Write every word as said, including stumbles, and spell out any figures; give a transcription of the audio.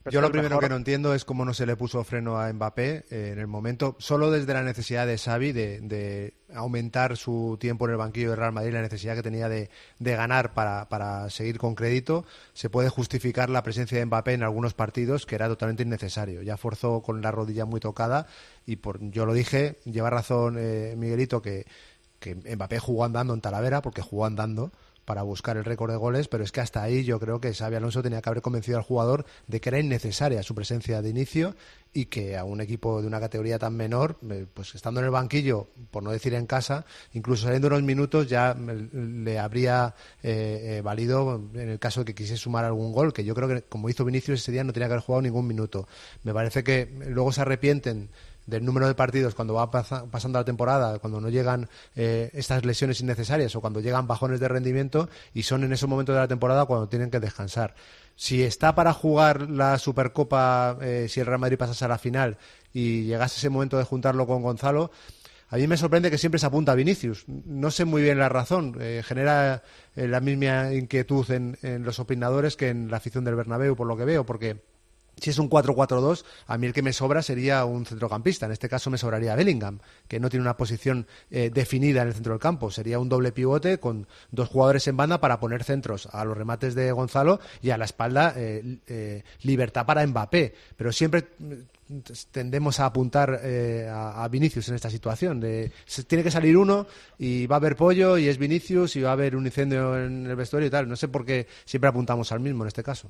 Pero Yo es lo el primero mejor... que no entiendo es cómo no se le puso freno a Mbappé eh, en el momento, solo desde la necesidad de Xavi de, de aumentar su tiempo en el banquillo de Real Madrid, la necesidad que tenía de, de ganar para, para seguir con crédito, se puede justificar la presencia de Mbappé en algunos partidos que era totalmente innecesario. Ya forzó con la rodilla muy tocada y por, yo lo dije, lleva razón eh, Miguelito que, que Mbappé jugó andando en Talavera, porque jugó andando para buscar el récord de goles, pero es que hasta ahí yo creo que Xabi Alonso tenía que haber convencido al jugador de que era innecesaria su presencia de inicio y que a un equipo de una categoría tan menor, pues estando en el banquillo, por no decir en casa, incluso saliendo unos minutos ya le habría eh, eh, valido en el caso de que quisiese sumar algún gol, que yo creo que como hizo Vinicius ese día no tenía que haber jugado ningún minuto. Me parece que luego se arrepienten del número de partidos cuando va pas- pasando la temporada, cuando no llegan eh, estas lesiones innecesarias o cuando llegan bajones de rendimiento y son en esos momentos de la temporada cuando tienen que descansar. Si está para jugar la Supercopa, eh, si el Real Madrid pasase a la final y llegase ese momento de juntarlo con Gonzalo, a mí me sorprende que siempre se apunta a Vinicius. No sé muy bien la razón. Eh, genera eh, la misma inquietud en, en los opinadores que en la afición del Bernabéu, por lo que veo, porque si es un cuatro cuatro dos, a mí el que me sobra sería un centrocampista. En este caso me sobraría Bellingham, que no tiene una posición eh, definida en el centro del campo. Sería un doble pivote con dos jugadores en banda para poner centros a los remates de Gonzalo y a la espalda eh, eh, libertad para Mbappé. Pero siempre tendemos a apuntar eh, a, a Vinicius en esta situación. De, se, tiene que salir uno y va a haber pollo y es Vinicius y va a haber un incendio en el vestuario y tal. No sé por qué siempre apuntamos al mismo en este caso.